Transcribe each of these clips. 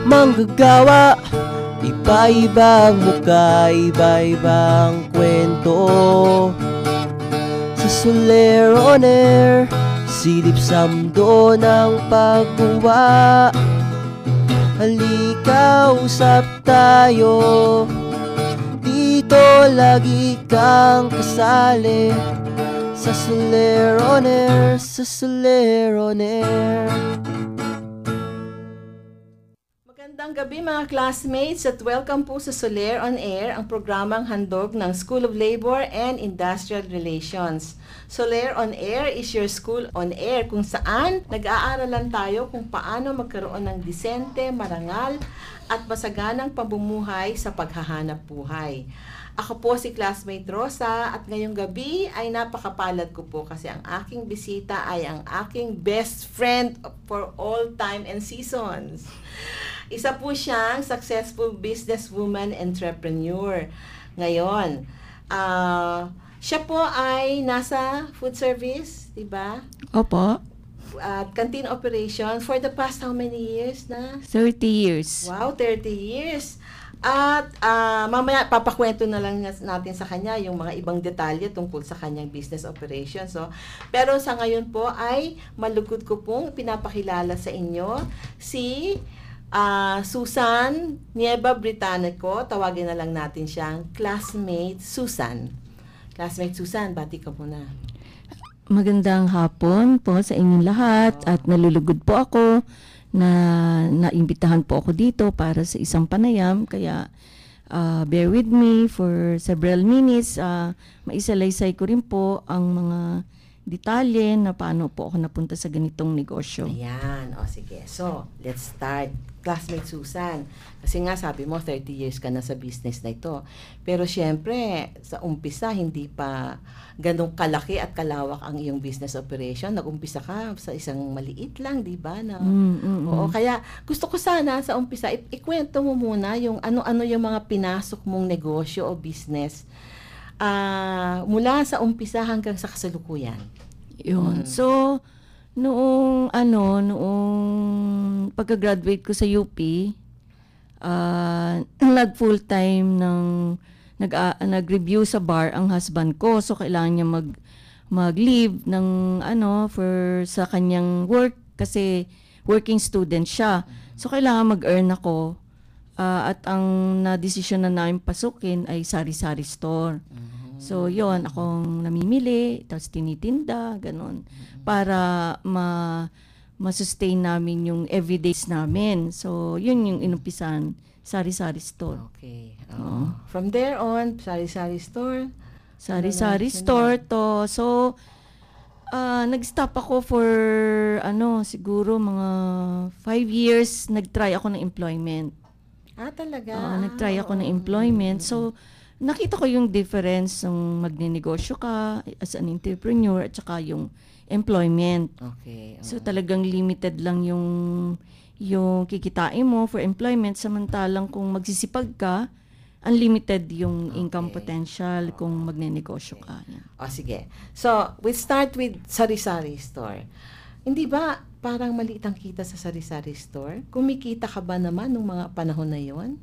manggagawa. Iba-ibang mukha, iba-ibang kwento. Sa Soler on Air, silip sa mundo ng pagguwa. Halika, usap tayo. Dito lagi kang kasali. Sa Soler on Air, sa Soler on Air. Magandang gabi mga classmates at welcome po sa Soler on Air, ang programang handog ng School of Labor and Industrial Relations. Soler on Air is your school on air kung saan nag-aaralan tayo kung paano magkaroon ng disente, marangal at masaganang pamumuhay sa paghahanap buhay. Ako po si classmate Rosa at ngayong gabi ay napakapalad ko po kasi ang aking bisita ay ang aking best friend for all time and seasons. Isa po siyang successful businesswoman entrepreneur. Ngayon, siya po ay nasa food service, di ba? Opo. At canteen operation for the past how many years na? 30 years. Wow, 30 years. At mamaya papakwento na lang natin sa kanya yung mga ibang detalye tungkol sa kanyang business operation. So, pero sa ngayon po ay malugod ko pong pinapakilala sa inyo si Susan Nieva Británico. Tawagin na lang natin siyang Classmate Susan. Classmate Susan, bati ka muna. Magandang hapon po sa inyong lahat at nalulugod po ako na naimbitahan po ako dito para sa isang panayam. Kaya bear with me for several minutes. Maisalaysay ko rin po ang mga detalye na paano po ako napunta sa ganitong negosyo. Ayan, o sige. So, let's start. Classmate Susan, kasi nga sabi mo 30 years ka na sa business na ito. Pero syempre, sa umpisa, hindi pa ganong kalaki at kalawak ang iyong business operation. Nag-umpisa ka sa isang maliit lang, di ba? Na, oo, kaya gusto ko sana sa umpisa, ikwento mo muna yung ano-ano yung mga pinasok mong negosyo o business mula sa umpisa hanggang sa kasalukuyan. Yun. So, noong pagka-graduate ko sa UP, nag-full-time nag-review sa bar ang husband ko. So, kailangan niya mag-leave ng sa kanyang work kasi working student siya. So, kailangan mag-earn ako. At ang na-desisyon na namin pasukin ay sari-sari store. So, yon akong namimili, tapos tinitinda, ganun. Para ma-sustain namin yung everydays namin. So, yun yung inumpisan, sari-sari store. Okay. From there on, sari-sari store? Sari-sari store to. So, nag-stop ako for, siguro mga 5 years, nag-try ako ng employment. Talaga? Nag-try ako ng employment. So, nakita ko yung difference ng magnenegosyo ka as an entrepreneur at saka yung employment. Okay. So talagang limited lang yung kikitain mo for employment, samantalang kung magsisipag ka, unlimited yung income potential kung magnenegosyo ka. Yeah. Sige. So, we start with sari-sari store. Hindi ba parang maliit ang kita sa sari-sari store? Kumikita ka ba naman nung mga panahon na yon?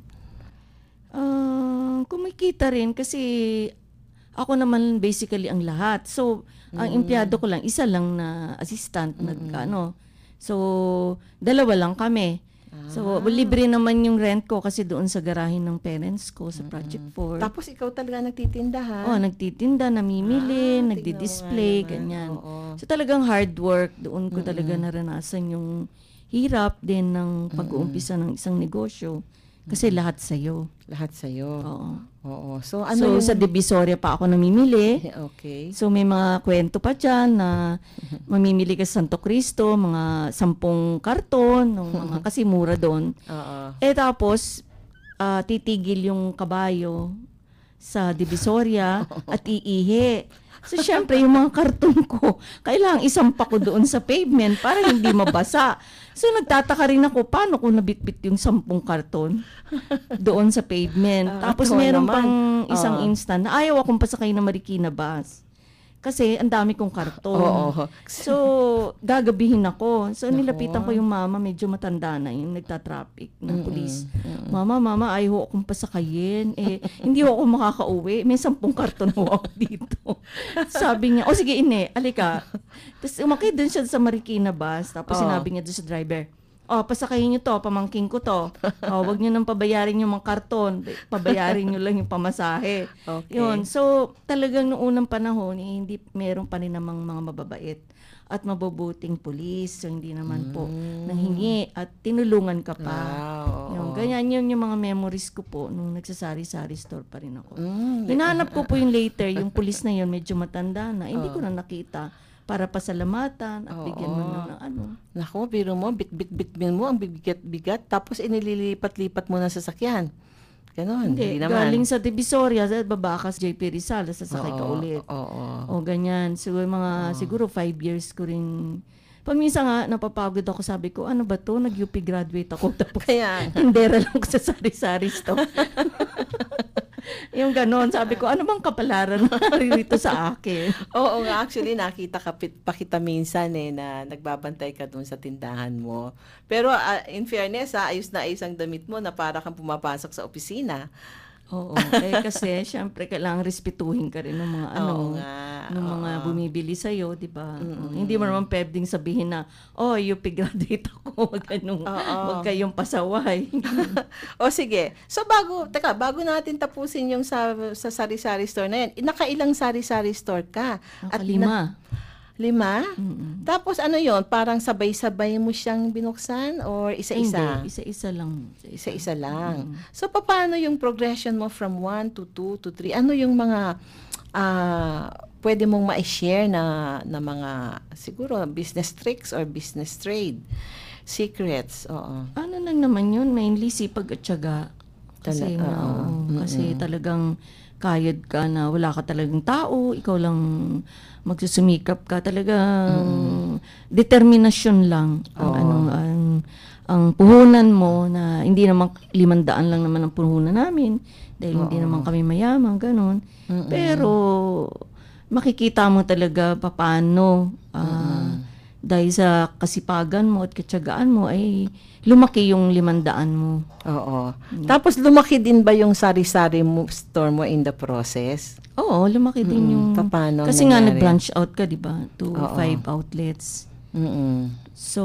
Kumikita rin kasi ako naman basically ang lahat. So, ang empleyado ko lang, isa lang na assistant, So, dalawa lang kami. So, libre naman yung rent ko kasi doon sa garahe ng parents ko sa Project 4. Tapos ikaw talaga nagtitinda, ha? Nagtitinda, namimili, nagdi-display, ganyan. So, talagang hard work. Doon ko talaga naranasan yung hirap din ng pag-uumpisa ng isang negosyo. Kasi lahat sa'yo. Lahat sa'yo. Oo. So, sa Divisoria pa ako namimili. Okay. So, may mga kwento pa dyan na mamimili ka sa Santo Cristo, mga 10 karton, kasi mura doon. Tapos, titigil yung kabayo sa Divisoria at iihi. So, syempre, yung mga karton ko, kailangang isampa ko doon sa pavement para hindi mabasa. So, nagtataka rin ako, paano ko nabitbit yung 10 karton doon sa pavement. Tapos, meron pang isang instant na ayaw akong pasakay na Marikina bus. Kasi ang dami kong karton. Oo. So, gagabihin ako. So, nilapitan ko yung mama, medyo matanda na, yung nagtatraffic ng pulis. Mama, ayaw akong pasakayin. Hindi ako makakauwi. May 10 karton ako dito. Sabi niya, sige, ine, alika. Tapos umakit dun siya sa Marikina bus. Tapos sinabi niya dun sa driver, pasakayin niyo to, pamangking ko to. Wag niyo nang pabayarin yung mga karton. Pabayarin niyo lang yung pamasahe. Okay. Yun. So, talagang noong unang panahon, hindi meron pa rin namang mga mababait at mabubuting pulis. So, hindi naman po nanghingi at tinulungan ka pa. Yung, ganyan yun yung mga memories ko po nung nagsasari-sari store pa rin ako. Hinahanap ko po yung later, yung pulis na yun, medyo matanda na. Hindi ko na nakita. Para pasalamatan at bigyan mo na ng ano. Naku, biro mo, bit mo ang bigat-bigat, tapos inililipat-lipat mo ng sasakyan. Ganon, hindi naman. Galing sa Divisoria, sa Babakas, JP Rizal, sasakay ka ulit. O ganyan. So, siguro 5 years ko rin. Paminsan nga, napapagod ako, sabi ko, ano ba to? Nag-UP graduate ako. Tapos, tindera lang ko sa sari-sari store. Yung ganon, sabi ko, ano bang kapalaran na rito sa akin? Oo nga, actually, nakita pa kita minsan na nagbabantay ka dun sa tindahan mo. Pero in fairness, ayos na ayos ang damit mo na para kang pumapasok sa opisina. Oo. Kasi, syempre, kailangan respetuhin ka rin ng mga ng mga bumibili sa'yo, di ba? Hindi mo naman pwedeng sabihin na, UP graduate ako, wag kayong pasaway. O sige. So, bago natin tapusin yung sa sari-sari store na yan, nakailang sari-sari store ka? At 5. 5? Tapos ano yon? Parang sabay-sabay mo siyang binuksan or isa-isa? Hindi, isa-isa lang. Isa-isa lang. So, paano yung progression mo from 1 to 2 to 3? Ano yung mga pwede mong ma-share na mga siguro business tricks or business trade? Secrets? Oo. Ano lang naman yun? Mainly sipag at tiyaga. Kasi, kasi talagang kayod ka na wala ka talagang tao, ikaw lang magsusumikap ka, talagang determinasyon lang ang puhunan mo, na hindi naman 500 lang naman ang puhunan namin dahil hindi naman kami mayaman, ganun. Pero makikita mo talaga paano dahil sa kasipagan mo at katyagaan mo ay lumaki yung 500 mo. Oo. Tapos lumaki din ba yung sari-sari store mo in the process? Oo, lumaki din yung... Paano kasi nga nag-branch out ka, di ba? To 5 outlets. So,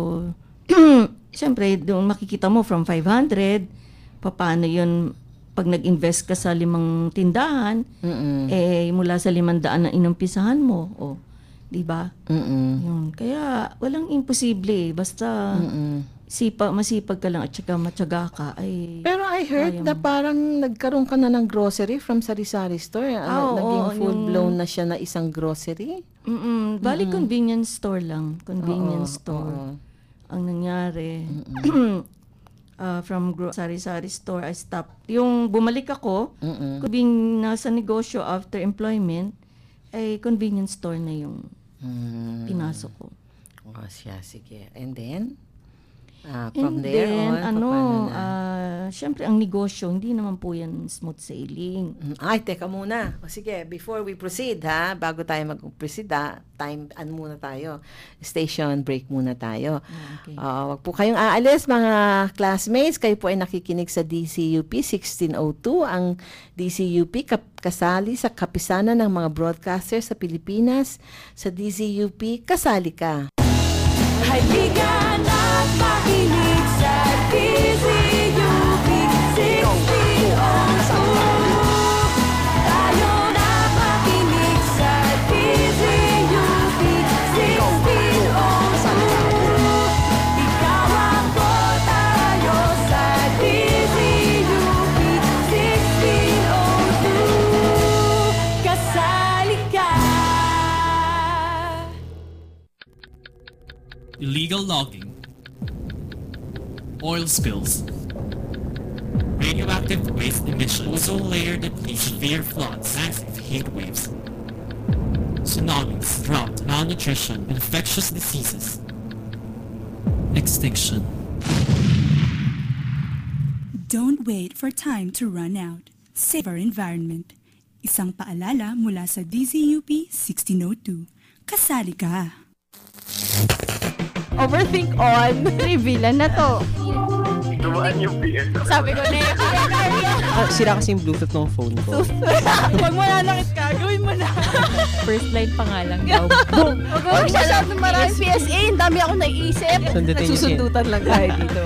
siyempre, doon makikita mo from 500, paano yun pag nag-invest ka sa 5 tindahan, mula sa 500 na inumpisahan mo. Di ba? Yun. Kaya, walang imposible. Basta... masipag ka lang at saka matyaga ka ay... Pero I heard na parang nagkaroon ka na ng grocery from sari-sari store. Naging full-blown na siya na isang grocery. Bali convenience store lang. Convenience store. Ang nangyari. From sari-sari store, I stopped. Yung bumalik ako, being nasa negosyo after employment, ay convenience store na yung pinasok ko. Sige. And then? From there on, syempre ang negosyo, hindi naman po yan smooth sailing. Ay, teka muna. Sige, before we proceed, bago tayo mag-proceed, muna tayo. Station break muna tayo. Okay. Wag po kayong aalis, mga classmates. Kayo po ay nakikinig sa DCUP 1602. Ang DCUP, kasali sa kapisanan ng mga broadcasters sa Pilipinas. Sa DCUP, kasali ka. Halika na't makinig sa DCUP 1602. Tayo na makinig sa DCUP 1602. Ikaw ako, tayo sa DCUP 1602. Kasali ka. Illegal logging, oil spills, radioactive waste emissions, ozone layer depletion, severe floods, massive heat waves, tsunamis, drought, malnutrition, infectious diseases, extinction. Don't wait for time to run out. Save our environment. Isang paalala mula sa DZUP 1602. Kasali ka! Overthink on. Revealan na to. Sabi ko na Sira kasi yung Bluetooth ng phone ko. Pag mananakit ka, gawin mo na. First line pa nga lang daw. Huwag mo masyadong maraming PSA. Ang dami akong naiisip. Sundutin niyo siya. Susundutan lang tayo dito.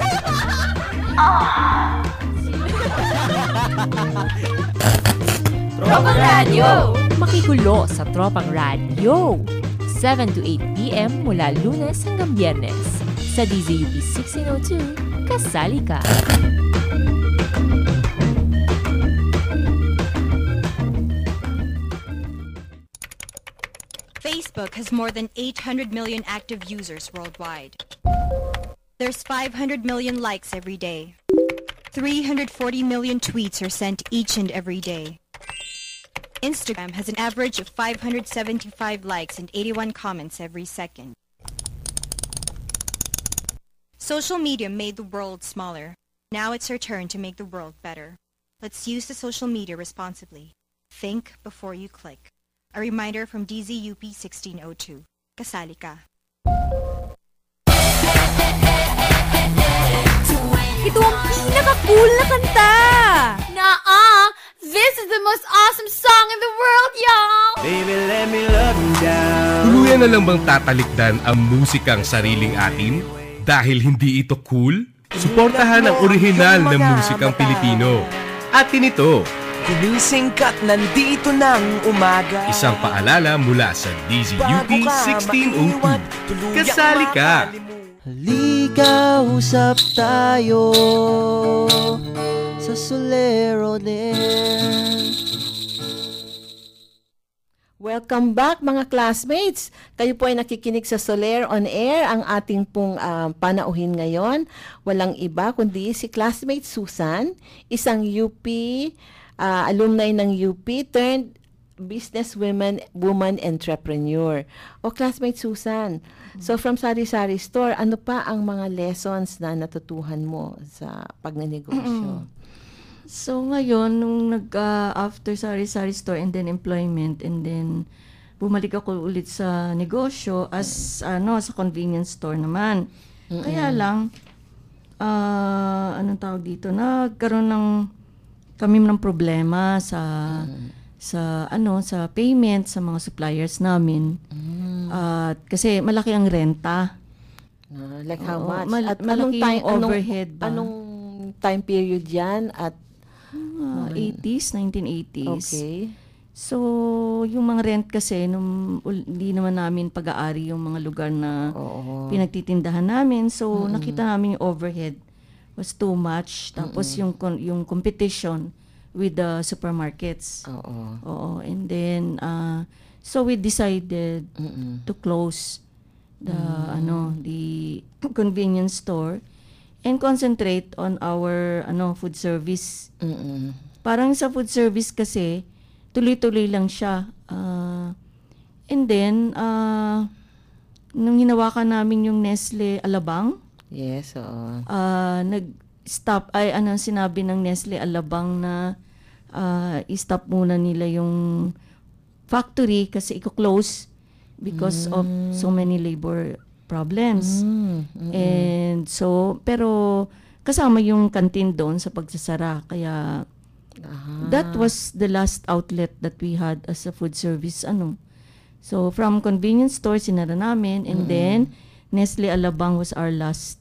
Tropang Radio! Makikulo sa Tropang Radio. 7 to 8 p.m. mula Lunes hanggang Biyernes. Sa DZUP 1602, kasali ka. Facebook has more than 800 million active users worldwide. There's 500 million likes every day. 340 million tweets are sent each and every day. Instagram has an average of 575 likes and 81 comments every second. Social media made the world smaller. Now it's our turn to make the world better. Let's use the social media responsibly. Think before you click. A reminder from DZUP 1602. Kasali ka. Ito ang pinaka-cool na kanta! This is the most awesome song in the world, y'all! Baby, let me love you down. Tuluyan na lang bang tatalikdan ang musikang sariling atin? Dahil hindi ito cool? Suportahan ang orihinal na musikang Pilipino. Atin ito. Gumising ka't nandito ng umaga. Isang paalala mula sa DZUP 1602. Kasali ka! Halika, usap tayo sa Solero Net. Welcome back mga classmates. Kayo po ay nakikinig sa Soler on Air. Ang ating pong panauhin ngayon, walang iba kundi si classmate Susan, isang UP, alumni ng UP turned woman entrepreneur. O classmate Susan, so from Sari-Sari Store, ano pa ang mga lessons na natutuhan mo sa pagnenegosyo? So ngayon, nung after Sari-Sari Store and then employment and then bumalik ako ulit sa negosyo as sa convenience store naman. Kaya lang, anong tawag dito, nagkaroon kami ng problema sa payment sa mga suppliers namin. Kasi malaki ang renta. Like how much? At malaki yung overhead ba? Anong time period yan? At 80s, 1980s. okay. So, yung mga rent kasi, hindi naman namin pag-aari yung mga lugar na pinagtitindahan namin. So, nakita namin yung overhead was too much. Tapos yung competition with the supermarkets. Oo. And then, so we decided to close the convenience store and concentrate on our food service. Parang sa food service kasi tuloy-tuloy lang siya. And then nung hinawakan namin yung Nestle Alabang, yes, oo. nag-stop sinabi ng Nestle Alabang na i-stop muna nila yung factory kasi i-close because of so many labor problems. And so, pero kasama yung canteen doon sa pagsasara. Kaya, that was the last outlet that we had as a food service. So, from convenience store, sinara namin. And then, Nestle Alabang was our last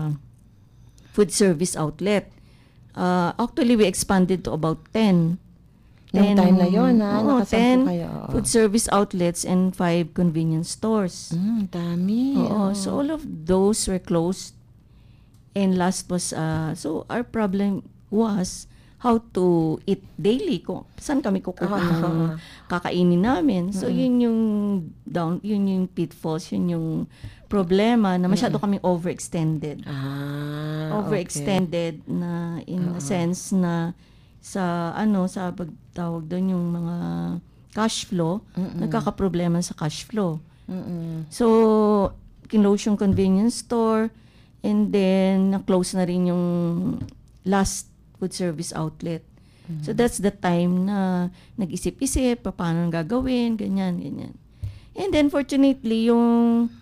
food service outlet. Actually, we expanded to about 10. Yung time na yun, nakasampu 10 kayo. food service outlets and 5 convenience stores. Dami. So all of those were closed. And last was, so our problem was how to eat daily. Saan kami kukuha ng kakainin namin. So yun yung pitfalls, yun yung problema na masyado kaming overextended. Overextended na in a sense na sa pagtawag doon yung mga cash flow, nagkakaproblema sa cash flow. So, kinlose yung convenience store and then na-close na rin yung last food service outlet. So that's the time na nag-isip-isip, paano gagawin, ganyan. And then fortunately, yung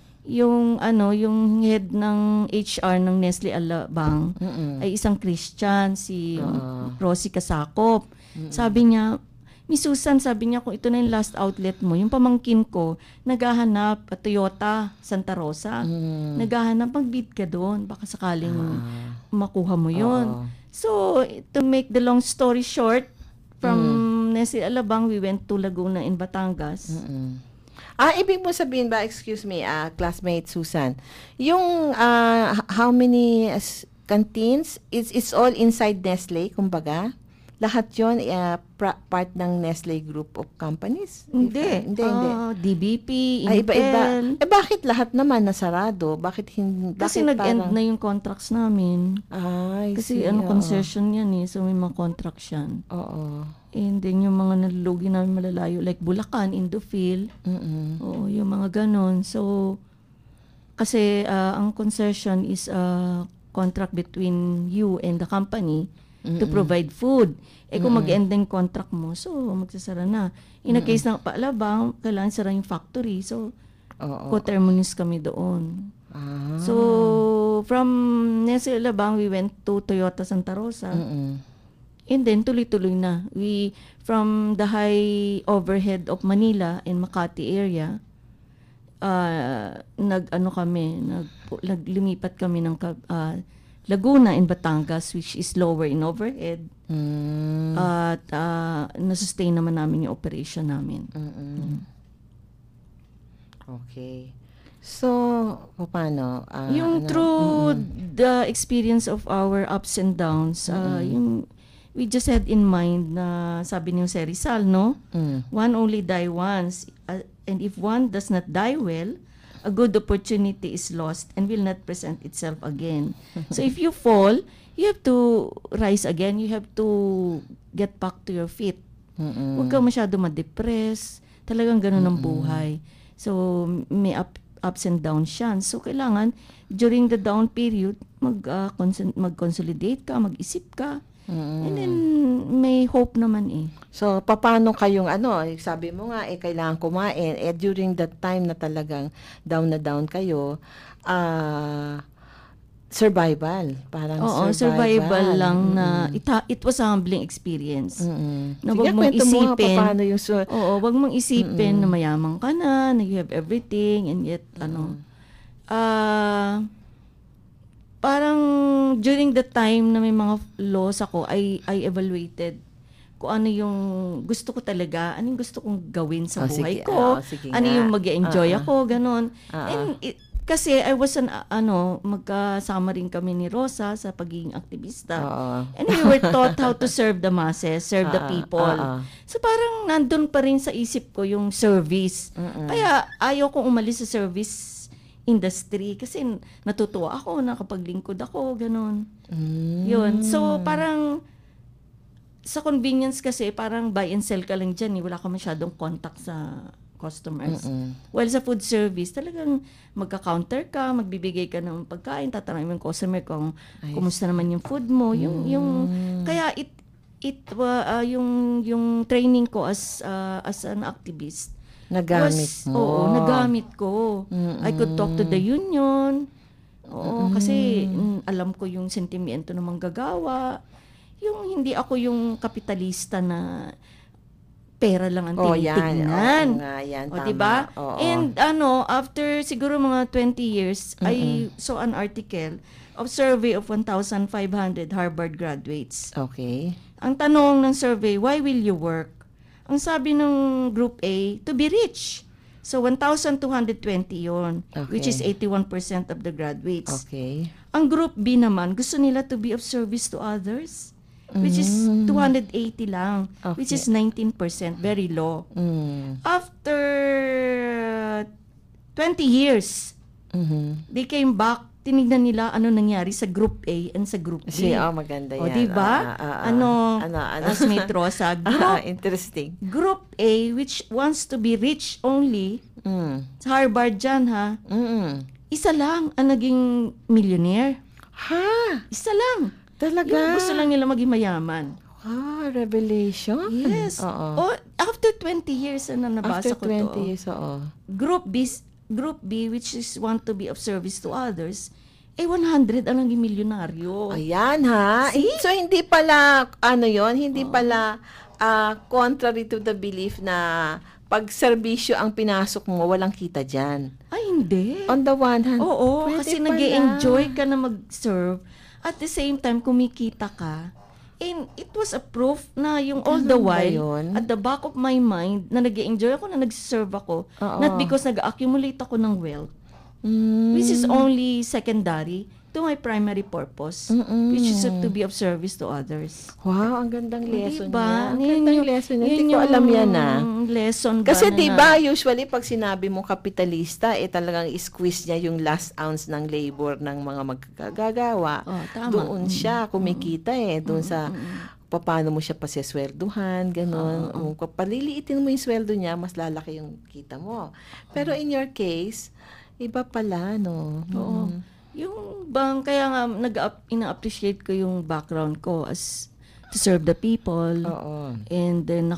head ng HR ng Nestle Alabang ay isang Christian, si Rosie Kasakop. Sabi niya, Miss Susan, sabi niya, kung ito na yung last outlet mo, yung pamangkin ko, naghahanap Toyota Santa Rosa. Naghahanap, mag-bid ka doon. Baka sakaling makuha mo yun. So, to make the long story short, from Nestle Alabang, we went to Laguna in Batangas. Ibig mo sabihin ba, excuse me, classmate Susan, yung how many canteens, it's all inside Nestle, kumbaga? Lahat yun part ng Nestle Group of Companies? Hindi. DBP, Intel. Iba-iba. Bakit lahat naman nasarado? Kasi nag-end na yung contracts namin. Kasi concession yan So may mga contracts yan. Oo. And then yung mga nalulugi namin malalayo, like Bulacan, Indophil. Oo, yung mga ganon. So, kasi ang concession is a contract between you and the company to provide food. Kung mag-end na yung contract mo, so magsasara na. In a case ng Paalabang, kailangan sara yung factory. So, coterminous kami doon. So, from Nestle Alabang, we went to Toyota Santa Rosa. And then, tuloy-tuloy na. From the high overhead of Manila and Makati area, lumipat kami ng Laguna in Batangas, which is lower in overhead. At nasustain naman namin yung operation namin. Okay. So, paano? Through the experience of our ups and downs, we just had in mind na sabi ni Jose Rizal, no? One only die once. And if one does not die well, a good opportunity is lost and will not present itself again. So if you fall, you have to rise again. You have to get back to your feet. Huwag ka masyado ma-depress. Talagang ganun ang buhay. So may ups and downs yan. So kailangan, during the down period, mag-consolidate ka, mag-isip ka. And then, may hope naman So, paano kayong sabi mo nga, kailangan kumain. During that time na talagang down na down kayo, survival. Parang survival lang na, it was a humbling experience. Na wag mong isipin, wag mong isipin na mayaman ka na you have everything, and yet, parang during the time na may mga loss ako, I evaluated kung ano yung gusto ko talaga, ano yung gusto kong gawin sa buhay ko, ano yung mag-enjoy ako, ganon. And kasi I was magkasama rin kami ni Rosa sa pagiging aktivista. And we were taught how to serve the masses, serve the people. So parang nandun pa rin sa isip ko yung service. Kaya ayaw kong umalis sa service industry kasi natutuwa ako, nakapaglingkod ako, ganun. Yun. So, parang sa convenience kasi, parang buy and sell ka lang dyan. Wala ka masyadong contact sa customers. While sa food service, talagang magka-counter ka, magbibigay ka ng pagkain, tatanungin mo yung customer kung kumusta naman yung food mo. Kaya yung training ko as an activist, nagamit ko. I could talk to the union. Kasi alam ko yung sentimiento ng manggagawa. Yung hindi ako yung kapitalista na pera lang ang tinitignan. Diba? And after siguro mga 20 years, I saw an article of survey of 1,500 Harvard graduates. Okay. Ang tanong ng survey, why will you work? Ang sabi ng Group A, to be rich. So, 1,220 yon, which is 81% of the graduates. Okay. Ang Group B naman, gusto nila to be of service to others, which is 280 lang, which is 19%, very low. After 20 years, they came back, tinignan nila ano nangyari sa Group A and sa Group B. Maganda yan. Diba? Classmate Rosa, interesting. Group A, which wants to be rich only, sa Harvard dyan, isa lang ang naging millionaire. Isa lang. Talaga? Yung gusto lang nila maging mayaman. Revelation? Yes. Oo. After 20 years na nabasa After ko 20 to. years, oo. Group B, which is want to be of service to others, 100 ang naging milyonaryo. Ayan ha. So hindi pala, hindi pala contrary to the belief na pag serbisyo ang pinasok mo, walang kita dyan. Ay, hindi. On the one hand, Oo, pwede kasi pala. nag-enjoy ka na mag-serve. At the same time, kumikita ka. And it was a proof na yung all the Ganun ba while, yun? at the back of my mind, na nag-enjoy ako, na nag-serve ako. Oo. Not because nag-accumulate ako ng wealth. Which is only secondary to my primary purpose, which is to be of service to others. Wow, ang gandang lesson Diba? niya. Ang gandang lesson niya. Hindi ko alam yan lesson ba Kasi na diba, usually pag sinabi mo kapitalista, talagang squeeze niya yung last ounce ng labor ng mga magkagagawa. Tama. Doon siya kumikita doon sa paano mo siya paseswerduhan, gano'n. Kung paliliitin mo yung sweldo niya, mas lalaki yung kita mo. Pero in your case, iba pala, no? Oo. Yung bang, kaya nga, ina-appreciate ko yung background ko as to serve the people. Oo. And then,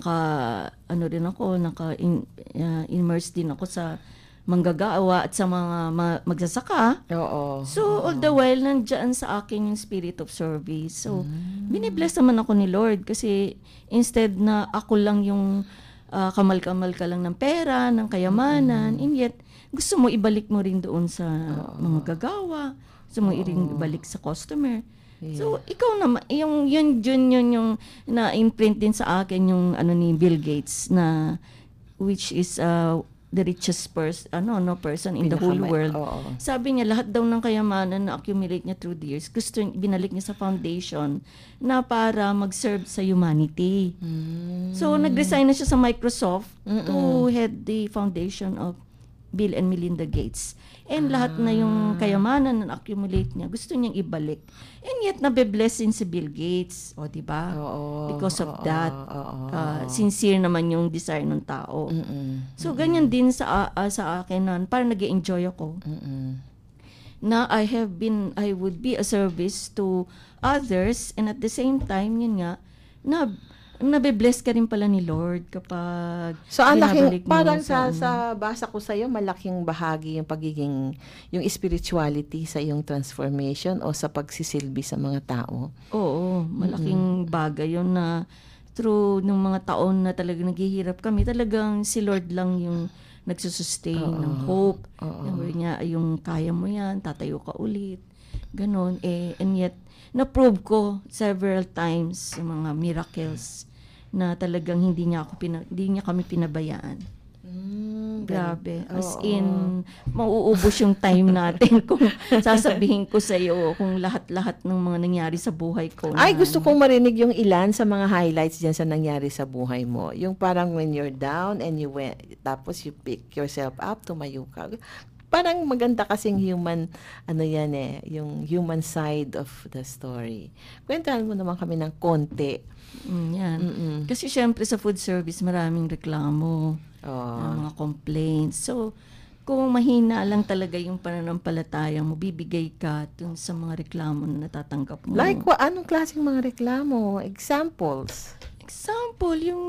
naka-immerse din ako sa manggagawa at sa mga magsasaka. Oo. So, all the while, nandyan sa akin yung spirit of service. So, binibless naman ako ni Lord kasi instead na ako lang yung kamal-kamal ka lang ng pera, ng kayamanan, and yet, gusto mo ibalik mo rin doon sa mga gagawa, gusto mo ibalik sa customer. Yeah. So ikaw naman yung na-imprint din sa akin yung ni Bill Gates na which is the richest person in the whole world. Sabi niya lahat daw ng kayamanan na accumulate niya through the years, binalik niya sa foundation na para mag-serve sa humanity. So nag-resign na siya sa Microsoft to head the foundation of Bill and Melinda Gates. And lahat na yung kayamanan na accumulate niya, gusto niyang ibalik. And yet, nabe-bless din si Bill Gates. O, diba? Because of that. Sincere naman yung desire ng tao. So, ganyan din sa akin na parang nag-enjoy ako. Na I would be a service to others, and at the same time, yun nga, nabe-bless ka rin pala ni Lord kapag so ang laking, parang sa basa ko sa'yo, malaking bahagi yung spirituality sa yung transformation o sa pagsisilbi sa mga tao. Oo, malaking bagay yun na through nung mga taon na talagang naghihirap kami, talagang si Lord lang yung nagsusustain ng hope. Yung kaya mo yan, tatayo ka ulit. Ganon. And yet, na-prove ko several times yung mga miracles na talagang hindi niya kami pinabayaan. Grabe. As in, mauubos yung time natin kung sasabihin ko sa iyo kung lahat-lahat ng mga nangyari sa buhay ko. Gusto kong marinig yung ilan sa mga highlights diyan sa nangyari sa buhay mo. Yung parang when you're down and you went, tapos you pick yourself up, tumayo ka. Parang maganda kasing human, yung human side of the story. Kwentahan mo naman kami ng konti. Yan. Kasi syempre sa food service, maraming reklamo, mga complaints. So, kung mahina lang talaga yung pananampalataya mo, bibigay ka dun sa mga reklamo na natatanggap mo. Like, anong klaseng mga reklamo? Examples? Example, yung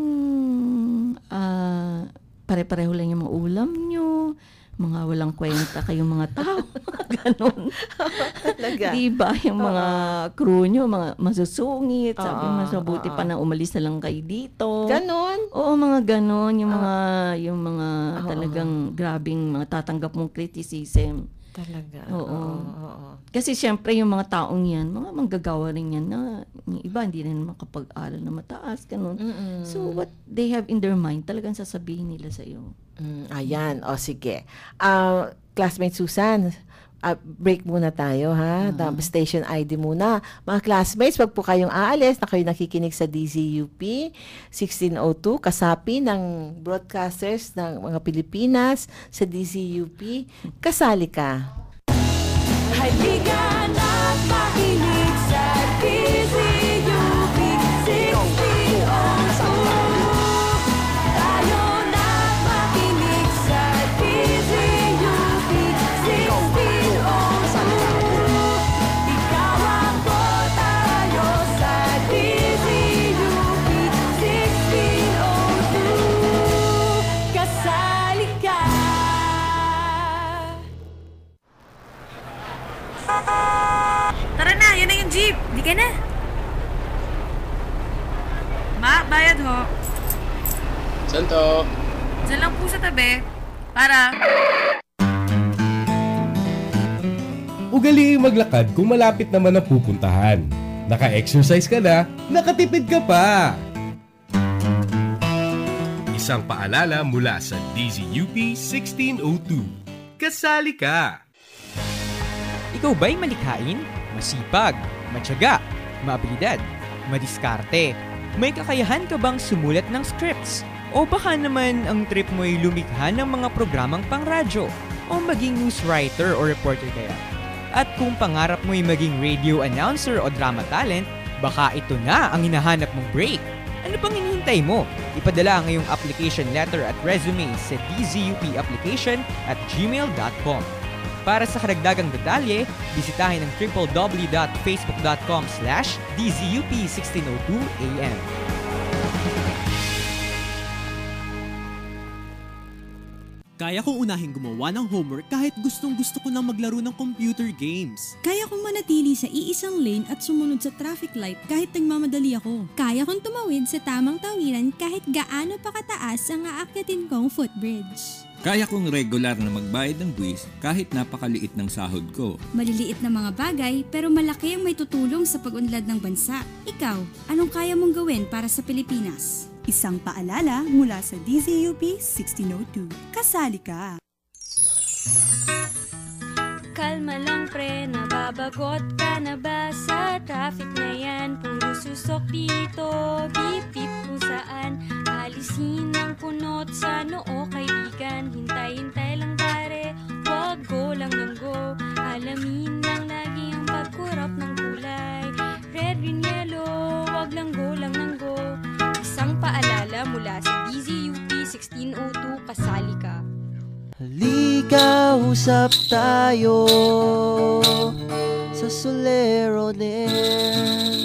pare-pareho lang yung mga ulam nyo, mga walang kwenta kayong mga tao. Ganon. Diba? Yung mga crew nyo, mga masusungit. Sabi mas mabuti pa na umalis na lang kayo dito. Ganon? Oo, mga ganon. Yung mga talagang grabing mga tatanggap mong criticism. Talaga? Oo. Kasi syempre yung mga taong yan, mga manggagawa rin yan na yung iba hindi rin makapag-aral na mataas. Ganon. So what they have in their mind, talagang sasabihin nila sa iyo. Ayan, sige. Classmate Susan, break muna tayo, ha? Station ID muna. Mga classmates, wag po kayong aalis na kayo nakikinig sa DZUP 1602, kasapi ng broadcasters ng mga Pilipinas sa DZUP. Kasali ka. Halika na't makinig sa DZUP 1602. Tayo na't makinig sa DZUP 1602. Ikaw ako tayo sa DZUP. Halika na. Ma, bayad ho. Saan to? Diyan lang po sa tabi. Para... Ugaliing maglakad kung malapit naman ang pupuntahan. Naka-exercise ka na, nakatipid ka pa! Isang paalala mula sa DZUP 1602. Kasali ka! Ikaw ba'y malikhain, masipag, matyaga, maabilidad, madiskarte? May kakayahan ka bang sumulat ng scripts? O baka naman ang trip mo'y lumikha ng mga programang pangradyo? O maging news writer o reporter kaya? At kung pangarap mo'y maging radio announcer o drama talent, baka ito na ang hinahanap mong break. Ano pang hinihintay mo? Ipadala ang iyong application letter at resume sa dzupapplication@gmail.com. Para sa karagdagang detalye, bisitahin ang www.facebook.com/dzup1602am. Kaya kong unahing gumawa ng homework kahit gustong-gusto ko nang maglaro ng computer games. Kaya kong manatili sa iisang lane at sumunod sa traffic light kahit nagmamadali ako. Kaya kong tumawid sa tamang tawiran kahit gaano pa kataas ang aakyatin kong footbridge. Kaya kong regular na magbayad ng buwis kahit napakaliit ng sahod ko. Maliliit na mga bagay pero malaki ang may tutulong sa pag-unlad ng bansa. Ikaw, anong kaya mong gawin para sa Pilipinas? Isang paalala mula sa DZUP 1602. Kasali ka! Kalma lang pre, nababagot ka na ba sa traffic na yan? Puro susok dito, beep beep kung saan. Alisin ang kunot sa noo kaibigan. Hintay-hintay lang pare, wag go lang ng go. Alamin lang lagi ang pagkurap ng kulay. Red, green, yellow, wag lang go lang ng go. Isang paalala mula sa DZUP 1602, kasali ka. Halika, usap tayo sa Solero din.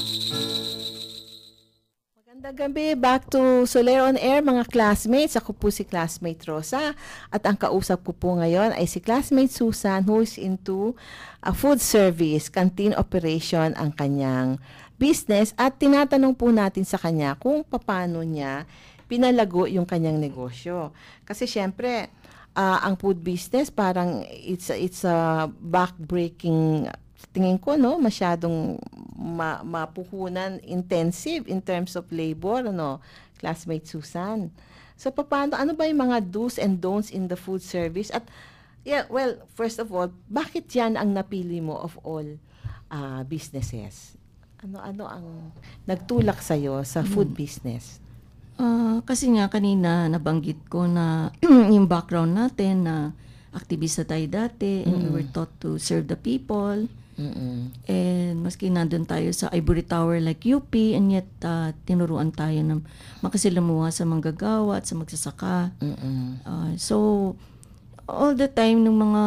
Magandang gabi, back to Soler on Air mga classmates. Ako po si classmate Rosa at ang kausap ko po ngayon ay si classmate Susan who is into a food service, canteen operation ang kanyang business at tinatanong po natin sa kanya kung paano niya pinalago yung kanyang negosyo. Kasi syempre, ang food business parang it's a backbreaking tingin ko no, masyadong mapuhunan intensive in terms of labor classmate Susan. So paano ano ba yung mga do's and don'ts in the food service at well, first of all, bakit yan ang napili mo of all businesses? Ano ang nagtulak sa'yo sa food business? Kasi nga kanina nabanggit ko na yung background natin na aktivista tayo dati and we were taught to serve the people. And maski nandun tayo sa Ivory Tower like UP and yet tinuruan tayo na makasilamuha sa manggagawa at sa magsasaka. So all the time ng mga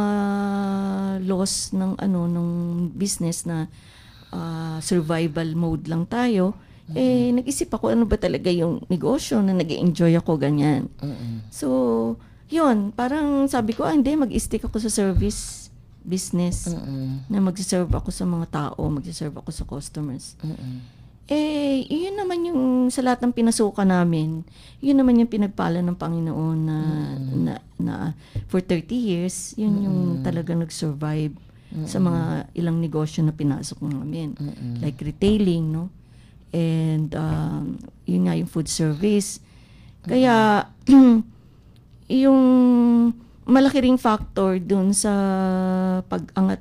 laws ng ng business na survival mode lang tayo, nag-isip ako ano ba talaga yung negosyo na nag-enjoy ako ganyan. So, yun, parang sabi ko, hindi, mag-stick ako sa service business na mag-serve ako sa mga tao, mag-serve ako sa customers. Yun naman yung sa lahat ng pinasukan namin, yun naman yung pinagpala ng Panginoon na for 30 years, yun yung talaga nag-survive sa mga ilang negosyo na pinasok namin. Like retailing, no? And yun nga yung food service. Kaya yung malaki ring factor dun sa pag-angat,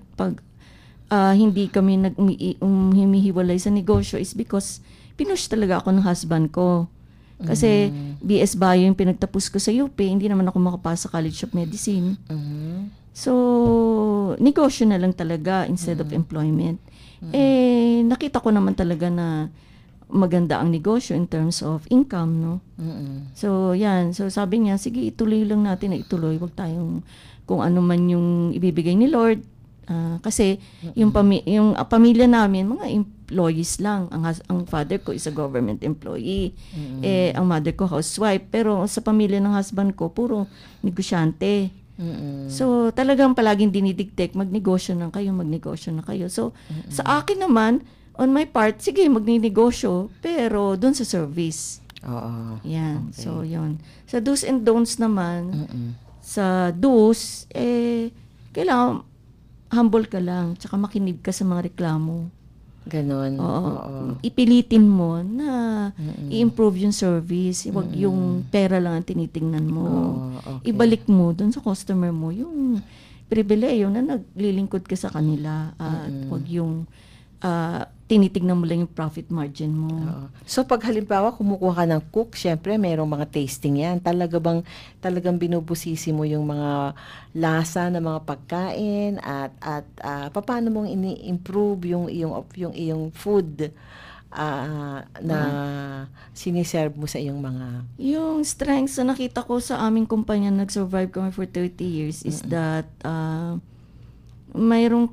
hindi kami humihiwalay sa negosyo is because pinush talaga ako ng husband ko. Kasi BS Bio yung pinagtapos ko sa UP, hindi naman ako makapasa College of Medicine. So, negosyo na lang talaga instead of employment. Nakita ko naman talaga na maganda ang negosyo in terms of income, no? So, yan. So, sabi niya, sige, ituloy lang natin na ituloy. Huwag tayong, kung ano man yung ibibigay ni Lord. Kasi, yung pamilya namin, mga employees lang. Ang father ko is a government employee. Ang mother ko housewife. Pero sa pamilya ng husband ko, puro negosyante. So, talagang palaging dinidiktek, magnegosyo na kayo. So, sa akin naman, on my part, sige, magninegosyo, pero doon sa service. Oo. Yan. Okay. So, yun. Sa do's and don'ts naman, sa do's, kailangan humble ka lang, tsaka makinig ka sa mga reklamo. Ganon. Oo. Ipilitin mo na i-improve yung service. Huwag yung pera lang ang tinitingnan mo. Okay. Ibalik mo doon sa customer mo yung pribileyo na naglilingkod ka sa kanila. At huwag yung tinitignan mo lang yung profit margin mo. So pag halimbawa kumukuha ka ng cook, syempre mayroong mga tasting yan. Talagang binubusisi mo yung mga lasa ng mga pagkain at paano mong ini-improve yung iyong food na siniserve mo sa iyong mga... Yung strengths na nakita ko sa aming kumpanya, nag-survive kami for 30 years, is that merong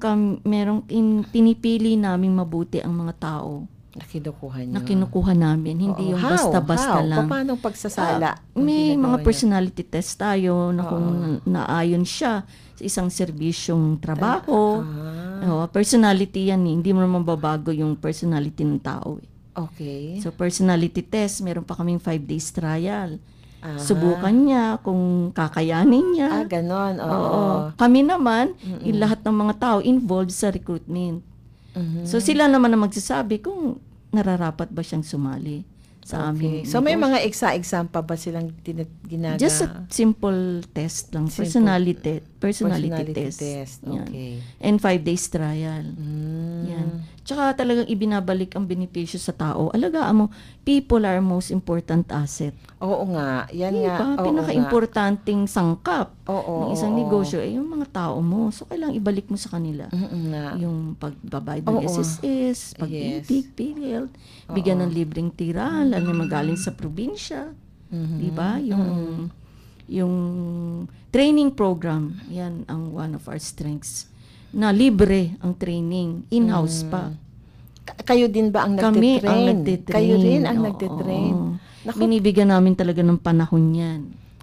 pinipili namin mabuti ang mga tao na kinukuha nyo. Na kinukuha namin. Hindi yung basta-basta lang. Paano pagsasala? May mga personality test tayo na kung naayon siya sa isang serbisyong trabaho. Personality yan. Hindi mo naman babago yung personality ng tao. Okay. So personality test, meron pa kaming 5 days trial. Subukan niya kung kakayanin niya. Ganon. Oo. Kami naman, yung lahat ng mga tao involved sa recruitment. So sila naman na magsasabi kung nararapat ba siyang sumali sa amin. So may mga exam pa ba silang ginagawa? Just a simple test lang. Personality test. Okay. And 5 days trial. Yan. Tsaka talagang ibinabalik ang benepisyo sa tao. Alagaan mo, people are most important asset. Oo nga. Yan nga. Pinaka-importanting sangkap ng isang negosyo ay yung mga tao mo. So, kailangang ibalik mo sa kanila. Yung pagbabayad ng SSS, pag-ibig, PhilHealth, bigyan ng libreng tirahan, lalo na magaling sa probinsya. Diba? Yung training program, yan ang one of our strengths. Na libre ang training, in-house pa. Kayo din ba ang nagtitrain? Kami ang nagtitrain. Kayo rin ang nagtitrain. Binibigyan namin talaga ng panahon yan.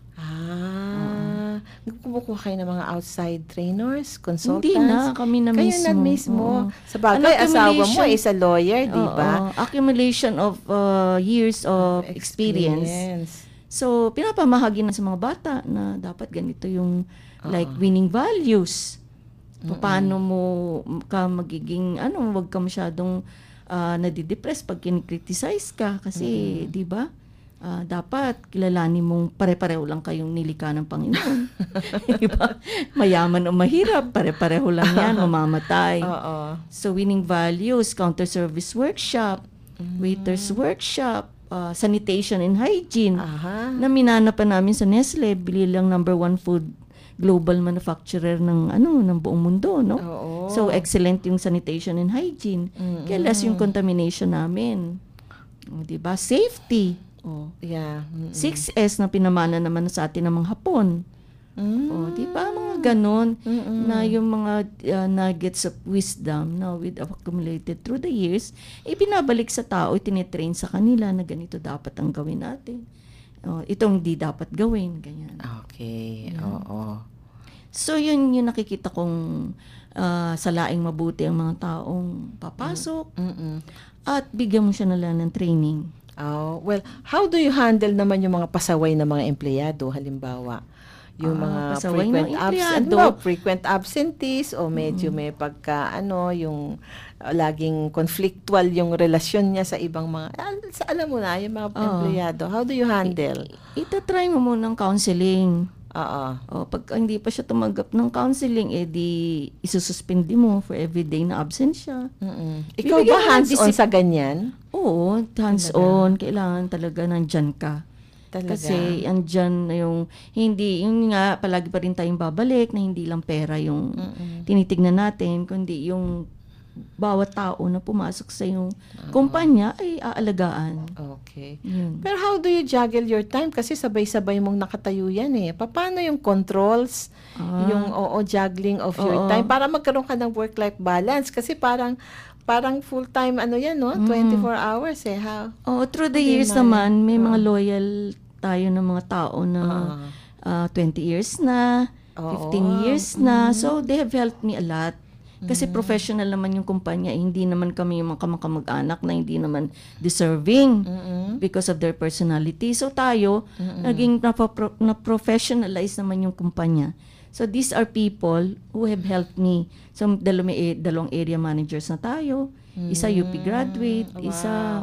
Kumukuha kayo ng mga outside trainers, consultants? Hindi na, kami na mismo. Kayo na mismo. Sa bagay, asawa mo is a lawyer, di ba? Accumulation of years of experience. So, pinapamahagi na sa mga bata na dapat ganito yung like winning values. Paano mo ka magiging wag ka masyadong nadidepress pag kinikriticize ka kasi 'di ba? Dapat kilalanin mong pare-pareho lang kayong nilikha ng Panginoon. Diba? Mayaman o mahirap, pare-pareho lang yan, mamamatay. So winning values, counter-service workshop, waiters workshop, sanitation and hygiene. Na minana pa namin sa Nestle, bilang number 1 food global manufacturer ng buong mundo, no? So excellent yung sanitation and hygiene. Kaya less yung contamination namin. 'Di ba? Safety. 6S na pinamana naman sa atin ng mga Hapon. 'Di ba? Mga ganon na yung mga nuggets of wisdom na with accumulated through the years, ibinabalik sa tao, itinitrain sa kanila na ganito dapat ang gawin natin. Itong di dapat gawin, ganyan. Okay, So, yun yung nakikita kong salaing mabuti ang mga taong papasok at bigyan mo siya nila ng training. Well, how do you handle naman yung mga pasaway na mga empleyado, halimbawa? Yung mga frequent absentees o medyo may pagka yung laging conflictual yung relasyon niya sa ibang mga alam mo na yung mga empleyado. How do you handle? Itatry mo munang counseling. Pag hindi pa siya tumanggap ng counseling, di isususpindi mo for everyday na absent siya. Ikaw ba hands-on sa ganyan? Oo, hands-on. Kailangan talaga nandyan ka. Talaga? Kasi andyan yung yung nga palagi pa rin tayong babalik na hindi lang pera yung tinitignan natin, kundi yung bawat tao na pumasok sa yung kumpanya ay aalagaan. Okay. Pero how do you juggle your time? Kasi sabay-sabay mong nakatayo yan Paano yung controls, yung juggling of your time para magkaroon ka ng work-life balance? Kasi parang full-time 24 hours through the years naman, may mga loyal tayo ng mga tao na 20 years na, 15 years na. So, they have helped me a lot. Kasi professional naman yung kumpanya, hindi naman kami yung mga kamag-anak na hindi naman deserving because of their personality. So tayo, naging na-professionalize naman yung kumpanya. So these are people who have helped me. So dalawang area managers na tayo. Isa UP graduate, isa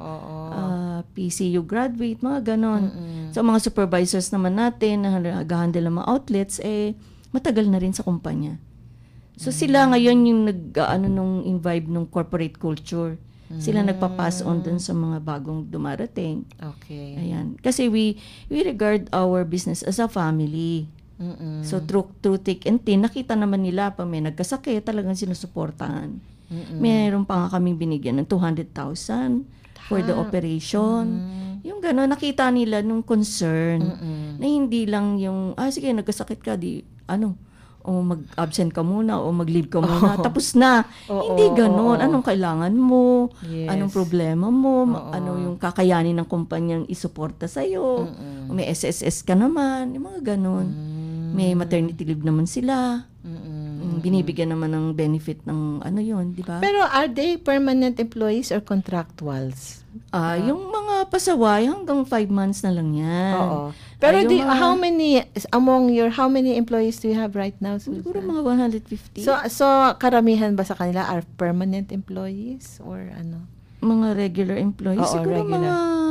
PCU graduate, mga ganon. So mga supervisors naman natin na nag-handle ng mga outlets, matagal na rin sa kumpanya. So sila ngayon yung nung imbibe ng corporate culture. Sila nagpa-pass on dun sa mga bagong dumarating. Okay. Ayan. Kasi we regard our business as a family. So through thick and thin, nakita naman nila pag may nagkasakit, talagang sinusuportahan. Meron pa nga kaming binigyan ng 200,000 for the operation. Yung gano'n, nakita nila nung concern na hindi lang yung, sige, nagkasakit ka, o mag-absent ka muna o mag-leave ka muna, tapos na. Hindi gano'n. Anong kailangan mo? Yes. Anong problema mo? Ano yung kakayanin ng kumpanyang isuporta sa'yo? O may SSS ka naman. Yung mga gano'n. May maternity leave naman sila. Binibigyan naman ng benefit ng yun, di ba? Pero are they permanent employees or contractuals? Yung mga pasaway, hanggang 5 months na lang yan. Oo. Pero how many employees do you have right now? Siguro mga 150. So karamihan ba sa kanila are permanent employees or ano? Mga regular employees, siguro regular.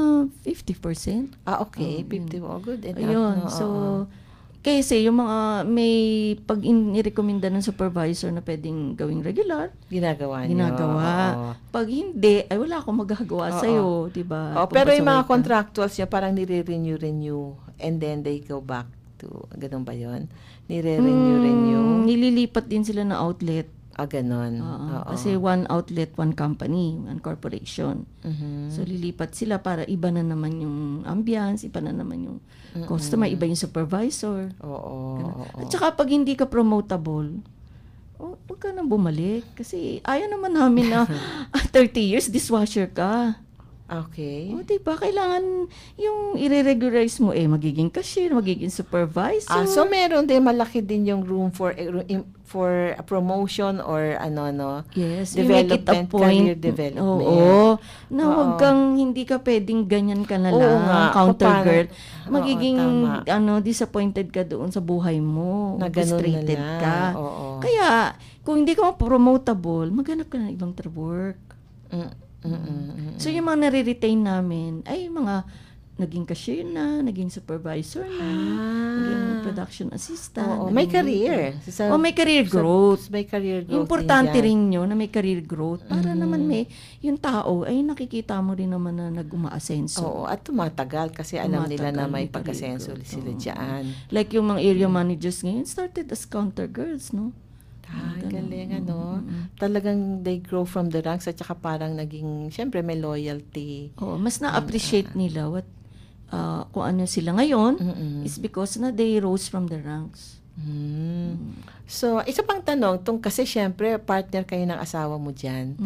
Mga 50%. Okay, 50. Good enough. Ayun, so kasi yung mga may pag i-recommenda ng supervisor na pwedeng gawing regular, ginagawa. Pag hindi, wala akong magagawa sa'yo, diba? Pero yung mga contractuals niya, parang nire-renew, and then they go back to, ganun ba yun? Nire-renew. Nililipat din sila na outlet. Ganon. Kasi one outlet, one company, one corporation. So, lilipat sila para iba na naman yung ambience, iba na naman yung customer, iba yung supervisor. At saka pag hindi ka promotable, huwag ka nang bumalik. Kasi ayaw naman namin na 30 years, dishwasher ka. Okay. Diba? Kailangan yung i-regularize mo, magiging cashier, magiging supervisor. So, meron din, malaki din yung room for a promotion or yes, development, career development. Na huwag kang, hindi ka pwedeng ganyan ka na lang, counter girl. Magiging, disappointed ka doon sa buhay mo. Frustrated ka. Kaya, kung hindi ka promotable, maghanap ka ng ibang work. So, yung mga nare-retain namin ay mga naging cashier na, naging supervisor na, naging production assistant. May career. May career growth. May career growth. Importante rin yun na may career growth para naman yung tao ay nakikita mo rin naman na nag-umaasenso. At tumatagal kasi alam nila na may pag-asenso sila dyan. Like yung mga area managers ngayon started as counter girls, no? Galing, Talagang they grow from the ranks at saka parang naging, syempre may loyalty. Mas na-appreciate nila kung ano sila ngayon is because na they rose from the ranks. So, isa pang tanong, kasi syempre partner kayo ng asawa mo dyan.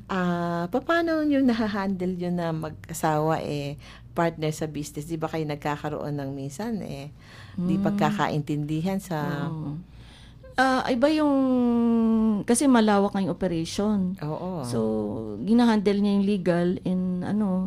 Paano nyo nahahandle yun na mag-asawa partner sa business? Di ba kayo nagkakaroon ng minsan di pagkakaintindihan sa... Iba yung, kasi malawak ng operation. So, ginahandle niya yung legal and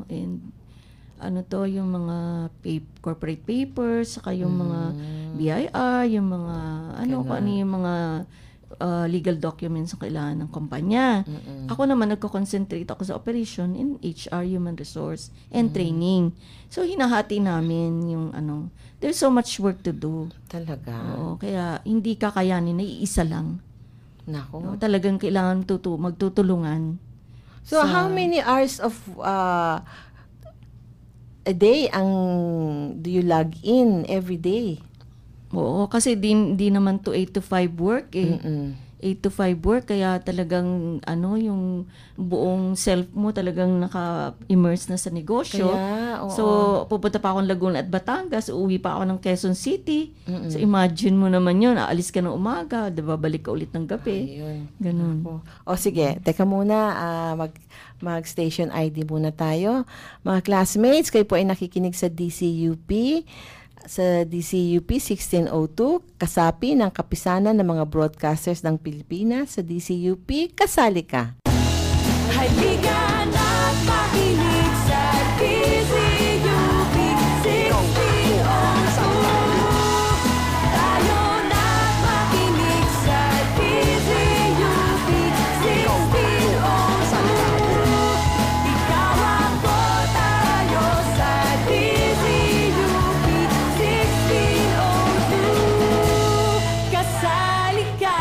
yung mga corporate papers, saka yung mga BIR, yung mga, yung mga legal documents na kailangan ng kumpanya. Ako naman, nagko-concentrate ako sa operation in HR, human resource, and training. So, hinahati namin yung there's so much work to do. Talaga? Kaya hindi kakayanin na iisa lang. Nako. Talagang kailangan magtutulungan. So, how many hours of a day do you log in every day? Kasi di naman to 8 to 5 work 8 to 5 work, kaya talagang yung buong self mo talagang naka-immerse na sa negosyo. So, pupunta pa akong Laguna at Batangas, uuwi pa ako ng Quezon City. So, imagine mo naman yun, aalis ka ng umaga, babalik ka ulit ng gabi. Ganun. Sige, teka muna, mag-station ID muna tayo. Mga classmates, kayo po ay nakikinig sa DCUP. sa DCUP 1602, kasapi ng kapisanan ng mga broadcasters ng Pilipinas sa DCUP. Kasali ka! Halika na't makinig sa DCUP 1602. Tayo na't makinig sa DCUP 1602. Ikaw ako, tayo sa DCUP 1602. Kasali ka!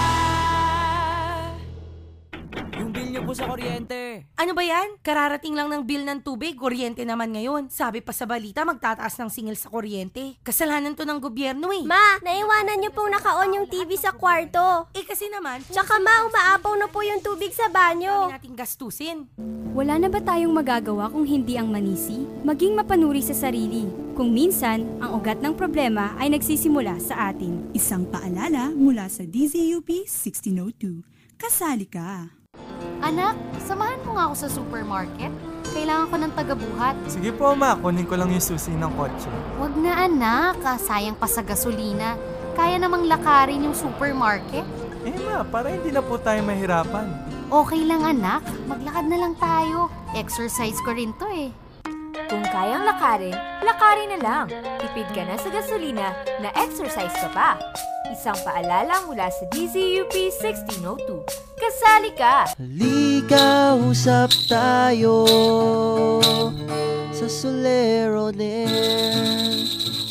Yung bill niyo po sa kuryente. Ano ba yan? Kararating lang ng bill ng tubig, kuryente naman ngayon. Sabi pa sa balita, magtataas ng singil sa kuryente. Kasalanan to ng gobyerno eh. Ma, naiwanan niyo pong naka-on yung TV sa kwarto. Kasi naman... Tsaka ma, umaapaw na po yung tubig sa banyo. Nating gastusin. Wala na ba tayong magagawa kung hindi ang manisi? Maging mapanuri sa sarili. Kung minsan, ang ugat ng problema ay nagsisimula sa atin. Isang paalala mula sa DZUP 1602. Kasali ka! Anak, samahan mo nga ako sa supermarket. Kailangan ko ng tagabuhat. Sige po ma, kunin ko lang yung susi ng kotse. Wag na anak, sayang pa sa gasolina. Kaya namang lakarin yung supermarket. Ma, para hindi na po tayo mahirapan. Okay lang anak, maglakad na lang tayo. Exercise ko rin to eh. Kung kayang lakarin, lakarin na lang. Tipid ka na sa gasolina, na exercise ka pa. Isang paalala mula sa DZUP 1602. Kasali ka! Halika, usap tayo sa Soler on Air.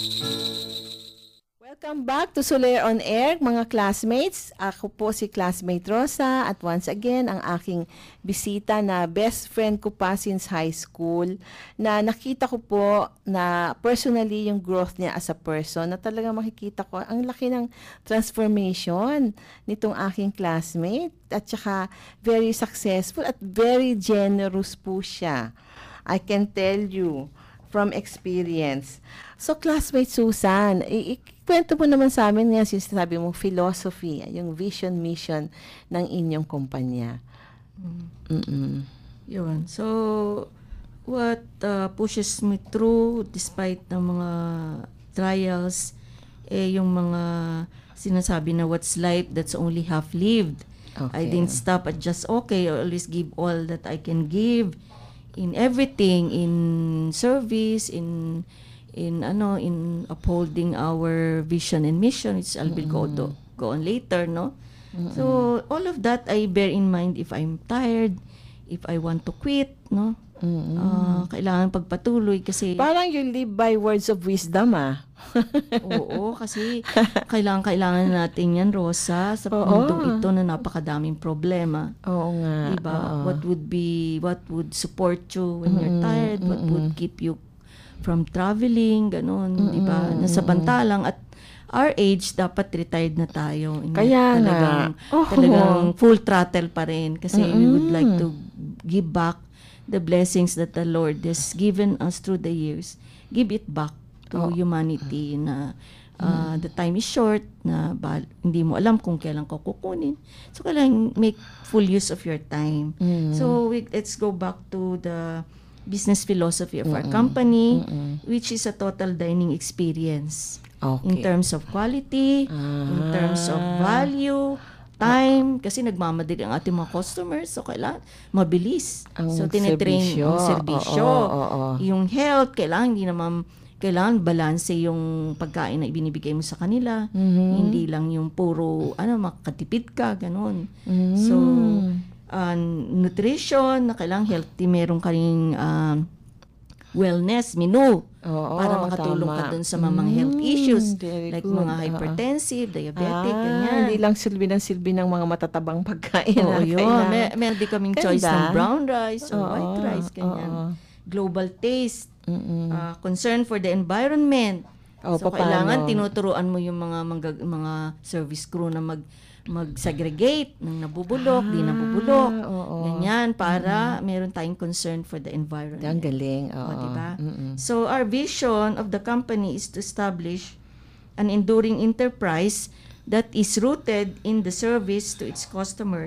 Welcome back to Soler on Air, mga classmates. Ako po si classmate Rosa at once again ang aking bisita na best friend ko pa since high school, na nakita ko po na personally yung growth niya as a person, na talaga makikita ko ang laki ng transformation nitong aking classmate, at saka very successful at very generous po siya. I can tell you from experience. So classmate Susan, kwento mo naman sa amin nga sinasabi mong philosophy, yung vision, mission ng inyong kumpanya. Yun. So, what pushes me through despite ng mga trials, yung mga sinasabi na what's life, that's only half lived. Okay. I didn't stop at just okay, I always give all that I can give in everything, in service, in upholding our vision and mission, which I'll go on later, no? So all of that I bear in mind if I'm tired, if I want to quit, no? Kailangan pagpatuloy kasi parang you live by words of wisdom, Oo, kasi kailangan natin yan, Rosa, sa mundong ito na napakadaming problema. Oo nga. Diba? What would support you when you're tired? What would keep you from traveling? Ganon, diba? Nasa bantalang at our age, dapat retired na tayo. Kaya talagang full throttle pa rin kasi we would like to give back the blessings that the Lord has given us through the years. Give it back to humanity na the time is short, na hindi mo alam kung kailan ko kukunin. So, kailangan make full use of your time. So, let's go back to the business philosophy of our company, which is a total dining experience. Okay. In terms of quality, in terms of value, time, kasi nagmamadali ang ating mga customers, so kailangan mabilis. So, tinitrain yung serbisyo. Yung health, kailangan balanse yung pagkain na ibinibigay mo sa kanila. Hindi lang yung puro, makatipid ka, ganun. So, nutrition, na kailangan healthy, meron ka ring wellness menu para makatulong ka dun sa mga health issues like good. Mga hypertensive, diabetic, ganyan. Hindi lang silbi ng mga matatabang pagkain. Yun. Meron din kaming choice ng brown rice or white rice, ganyan. Global taste, concern for the environment. So, kailangan tinuturuan mo yung mga service crew na mag-segregate ng nabubulok, di nabubulok. Ganyan, para meron tayong concern for the environment. Ang galing. Diba? So, our vision of the company is to establish an enduring enterprise that is rooted in the service to its customers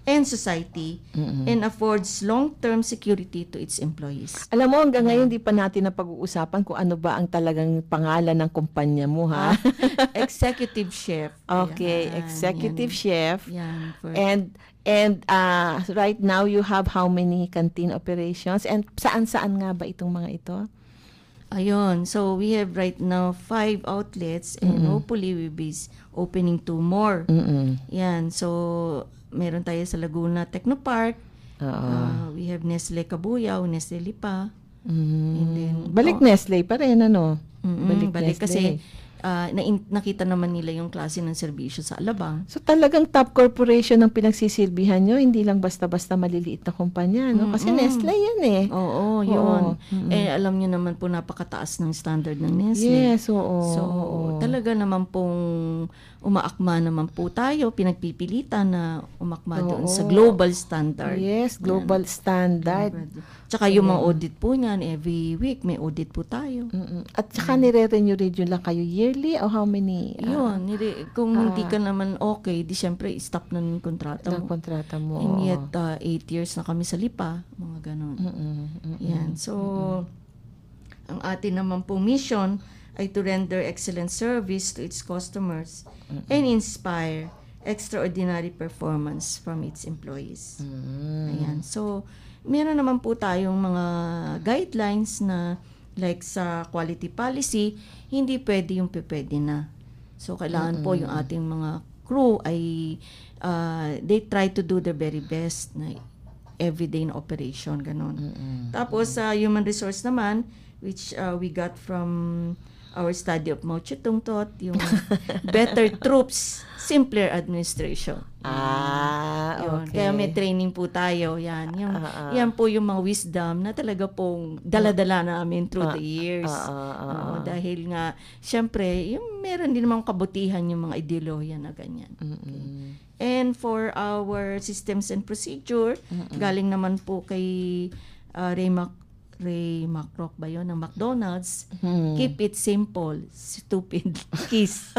and society and affords long-term security to its employees. Alam mo, hanggang ngayon di pa natin napag-uusapan kung ano ba ang talagang pangalan ng kumpanya mo, ha? Executive chef. Okay, executive chef. Yan, And right now you have how many canteen operations? And saan-saan nga ba itong mga ito? Ayun. So we have right now 5 outlets and hopefully we'll be opening 2 more. Yan. So meron tayo sa Laguna Technopark. We have Nestle Cabuyao, Nestle Lipa. And then, balik Nestle pa rin, ano? Balik kasi nakita naman nila yung klase ng serbisyo sa Alabang. So talagang top corporation ng pinagsisilbihan nyo, hindi lang basta-basta maliliit na kumpanya, no? Kasi Nestle yan eh. Oo, yun. Alam nyo naman po napakataas ng standard ng Nestle. Yes, oo. So, talaga naman pong umaakma naman po tayo, pinagpipilitan na umakma doon sa global standard. Yes, global standard. Tsaka yung mga audit po niyan, every week may audit po tayo. At tsaka nire-renew lang kayo yearly o how many? Yun, kung hindi ka naman okay, di syempre stop na yung kontrata mo. And yet, 8 years na kami sa Lipa, mga ganon. Yan, so, ang atin naman pong mission ay to render excellent service to its customers and inspire extraordinary performance from its employees. Ayan. So, meron naman po tayong mga guidelines na like sa quality policy, hindi pwede yung pwede na. So, kailangan po yung ating mga crew ay they try to do their very best na everyday na operation, ganon. Tapos, sa human resource naman, which we got from our study of Mao Zedong thought, yung better troops, simpler administration. Okay. Kaya may training po tayo. Yan. Yan po yung mga wisdom na talaga pong dala-dala namin through the years. Dahil nga, syempre, yung meron din namang kabutihan yung mga ideolohiya na ganyan. Okay. And for our systems and procedure, galing naman po kay Ray McRock ba yun, ng McDonald's. Keep it simple, stupid, kiss.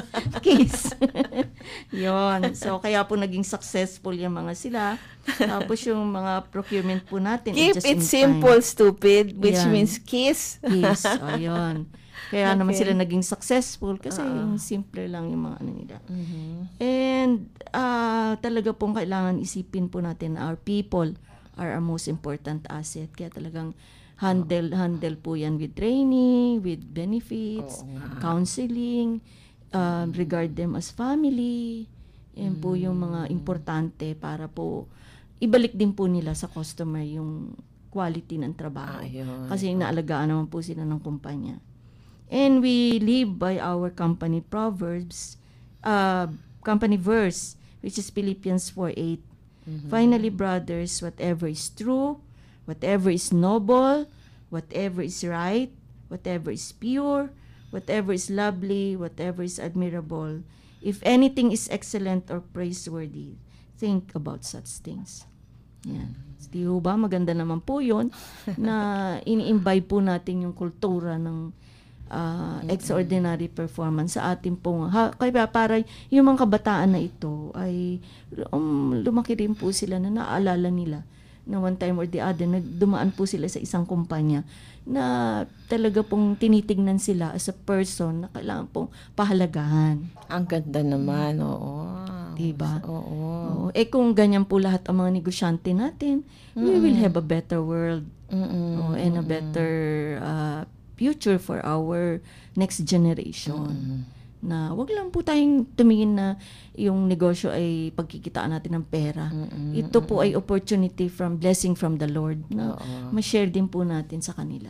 Yun. So, kaya po naging successful yung mga sila. Tapos yung mga procurement po natin. Keep it simple, stupid, which means kiss. Kiss, ayun. Kaya naman sila naging successful kasi yung simple lang yung mga ano nila. And talaga pong kailangan isipin po natin na our people are our most important asset. Kaya talagang handle po yan with training, with benefits, counseling, regard them as family. Yan po yung mga importante para po ibalik din po nila sa customer yung quality ng trabaho. Kasi inaalagaan naman po sila ng kumpanya. And we live by our company proverbs, company verse, which is Philippians 4:8. Finally, brothers, whatever is true, whatever is noble, whatever is right, whatever is pure, whatever is lovely, whatever is admirable, if anything is excellent or praiseworthy, think about such things. Yan. Di ba? Maganda naman po yun na ini-imbibe po natin yung kultura ng extraordinary performance sa ating pong kaya para yung mga kabataan na ito ay lumaki rin po sila na naaalala nila na one time or the other dumaan po sila sa isang kumpanya na talaga pong tinitignan sila as a person na kailangan pong pahalagahan. Ang ganda naman, oo. Diba? Oo. Kung ganyan po lahat ang mga negosyante natin, we will have a better world and a better future for our next generation. Na wag lang po tayong tumingin na yung negosyo ay pagkikitaan natin ng pera. Ito po ay opportunity blessing from the Lord na ma-share din po natin sa kanila.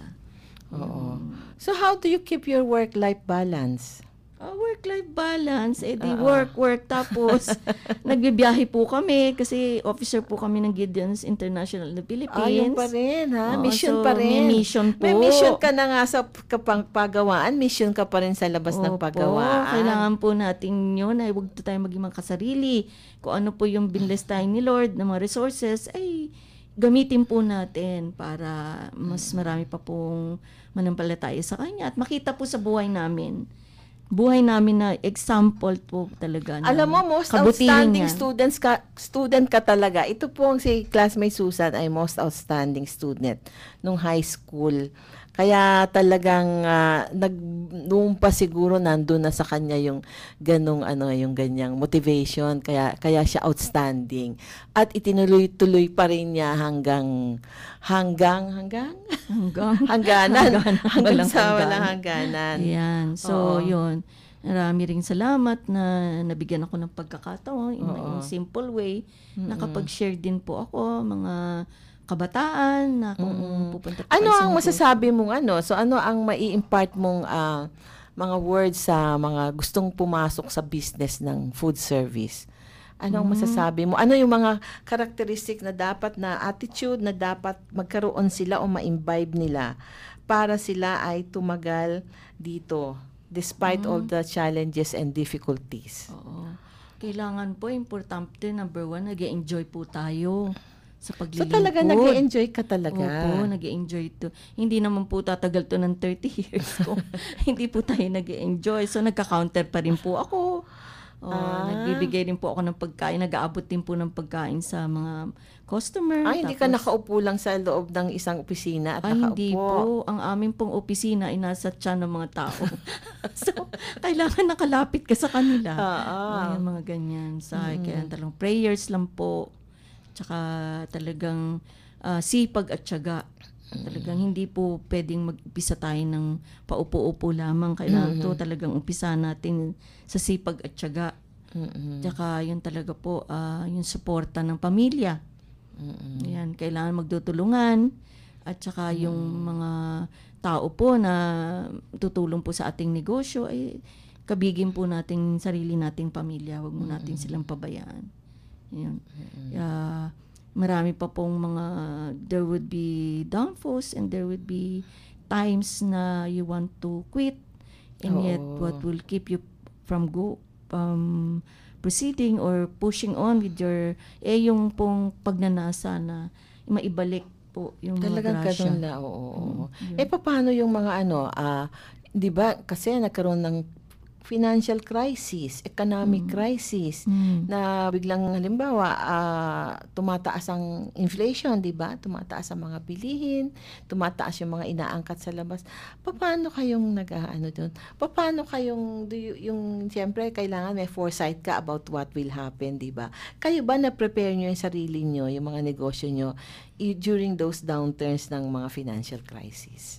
So how do you keep your work-life balance? Work-life balance, work, tapos nagbibiyahe po kami kasi officer po kami ng Gideon's International na Philippines. Yun pa rin, ha? Mission pa rin. May mission po. May mission ka na nga sa pagawaan, mission ka pa rin sa labas ng pagawaan. Kailangan po natin yun ay huwag tayo maging makasarili. Kung ano po yung binless tayo ni Lord ng mga resources, ay gamitin po natin para mas marami pa pong manampalataya sa Kanya at makita po sa buhay namin buhay namin na example po talaga. Alam mo, most outstanding student ka talaga. Ito po si classmate Susan ay most outstanding student nung high school. Kaya talagang noong pa siguro nandun na sa kanya yung yung ganyang motivation, kaya siya outstanding. At itinuloy-tuloy pa rin niya hangganan sa walang hangganan. Yan. So, yun. Marami ring salamat na nabigyan ako ng pagkakataon in a simple way. Nakapag-share din po ako mga kabataan na kung pupunta po. Ano ang masasabi mong So ano ang mai-impart mong mga words sa mga gustong pumasok sa business ng food service? Ano ang masasabi mo? Ano yung mga characteristic na dapat na attitude na dapat magkaroon sila o ma-imbibe nila para sila ay tumagal dito despite all the challenges and difficulties? Oo. Kailangan po, importante, number 1, nag-enjoy po tayo sa paglilingkod. So talaga nag-enjoy ka talaga? Opo, nag-enjoy to. Hindi naman po tatagal to ng 30 years ko. Hindi po tayo nag-enjoy. So nagka-counter pa rin po ako. Nagbibigay rin po ako ng pagkain. Nag-aabot din po ng pagkain sa mga customer. Hindi ka nakaupo lang sa loob ng isang opisina at nakaupo? Hindi po. Ang aming pong opisina ay nasa tiyan ng mga tao. So, kailangan nakalapit ka sa kanila. Yung mga ganyan. Kaya talagang prayers lang po. Tsaka talagang sipag at tiyaga. Talagang hindi po pwedeng mag-umpisa tayo ng paupo-upo lamang. Kailangan to talagang umpisa natin sa sipag at tiyaga. Tsaka yun talaga po, yung suporta ng pamilya. Yan, kailangan magtutulungan. At tsaka yung mga tao po na tutulong po sa ating negosyo, ay kabigin po nating sarili nating pamilya. Huwag mo natin silang pabayaan. Yun. Marami pa pong there would be downfalls and there would be times na you want to quit, and yet what will keep you from proceeding or pushing on with your yung pong pagnanasa na maibalik po yung talagang mga grasya. Paano yung mga di ba kasi nagkaroon ng financial crisis, economic crisis, na biglang halimbawa tumataas ang inflation, di ba? Tumataas ang mga bilihin, tumataas yung mga inaangkat sa labas. Paano kayong doon? Paano kayong siyempre kailangan may foresight ka about what will happen, di ba? Kayo ba na-prepare nyo yung sarili nyo, yung mga negosyo nyo during those downturns ng mga financial crisis?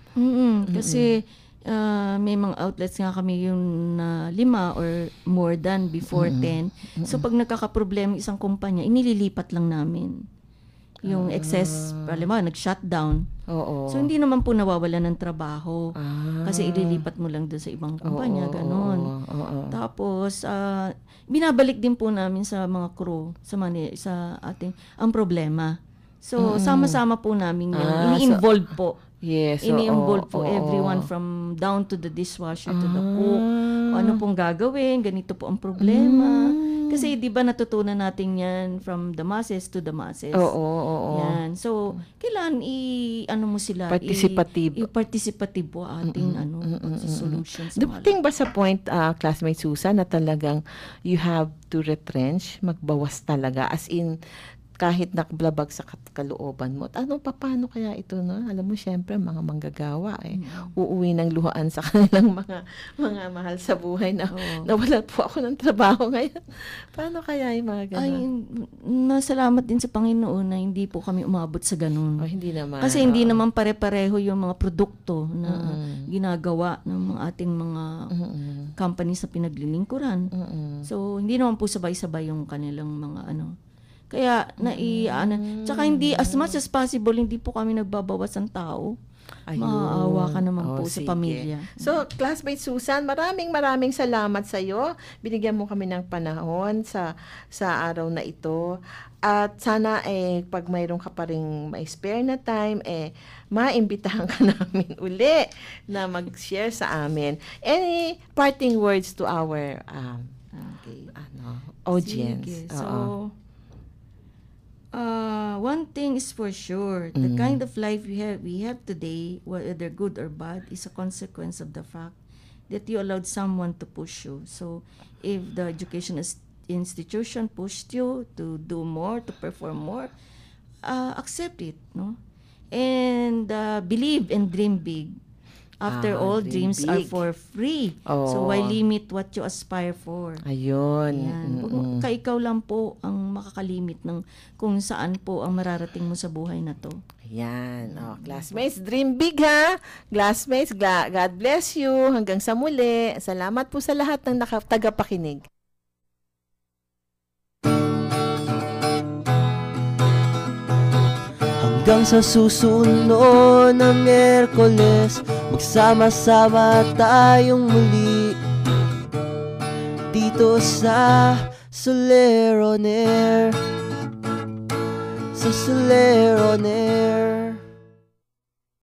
Kasi may mga outlets nga kami yung 5 or more than before 10. So pag nagkakaproblema isang kumpanya, inililipat lang namin yung excess, nag-shutdown. So hindi naman po nawawala ng trabaho kasi ililipat mo lang doon sa ibang kumpanya, ganon. Tapos binabalik din po namin sa mga crew, sa ating ang problema. So sama-sama po namin yan. Ini-involve po. Yes. Ini-involve po everyone from down to the dishwasher to the cook. Ano pong gagawin, ganito po ang problema. Kasi di ba natutunan natin yan from the masses to the masses. Yan. So, kailangan mo sila. Participative po ating solutions. Dumating ba sa point, classmate Susan, na talagang you have to retrench, magbawas talaga, as in, kahit nakablabag sa kalooban mo. Paano kaya ito, no? Alam mo, syempre, mga manggagawa, uuwi ng luhaan sa kanilang mga mahal sa buhay na nawala po ako ng trabaho ngayon. Paano kaya yung mga gano'n? Nasalamat din sa Panginoon na hindi po kami umabot sa gano'n. Hindi naman. Kasi hindi naman pare-pareho yung mga produkto na ginagawa ng ating mga companies na pinaglilingkuran. So, hindi naman po sabay-sabay yung kanilang mga Kaya, tsaka hindi, as much as possible, hindi po kami nagbabawas ng tao. Maawa ka naman po sa pamilya. So, classmate Susan, maraming salamat sa iyo. Binigyan mo kami ng panahon sa araw na ito. At sana pag mayroon ka pa ring ma-spare na time, maimbitahan ka namin uli na mag-share sa amin. Any parting words to our audience? Sige. So, one thing is for sure, the kind of life we have today, whether good or bad, is a consequence of the fact that you allowed someone to push you. So if the education institution pushed you to do more, to perform more, accept it, no? And believe and dream big. After all, dream dreams are big. for free. Oo. So why limit what you aspire for? Ayun. Yan. Ikaw lang po ang makakalimit ng kung saan po ang mararating mo sa buhay na to. Ayan. Classmates, dream big ha. Classmates, God bless you. Hanggang sa muli. Salamat po sa lahat ng tagapakinig. Hanggang sa susunod na Miyerkules, magsama-sama tayong muli dito sa Soler on Air, sa Soler on Air.